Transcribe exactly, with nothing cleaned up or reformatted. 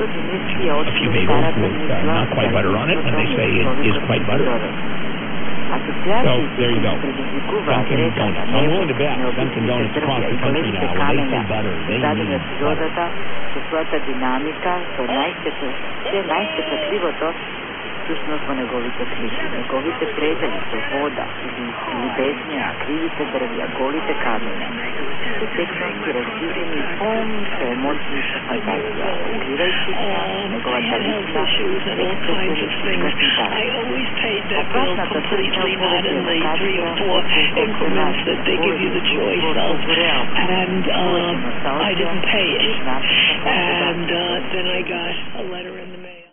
a few bagels with uh, not quite butter on it, and they say it is quite buttery. So, there you go. Dunkin' Donuts. I'm willing to bet Dunkin' Donuts across the country now, when they say butter, they mean butter. Sušnost negovite slike, negovite predelice, voda, ljubeznia, krivite drvlja, golite kamene. Sve tektonski razvijeni pomke emociji sa fantazija, uključujući njegova talična, ekspresivni kasnitari. Opasna to slična upovedljiva increments that they give you the choice of, and um, I didn't pay it. And uh, then I got a letter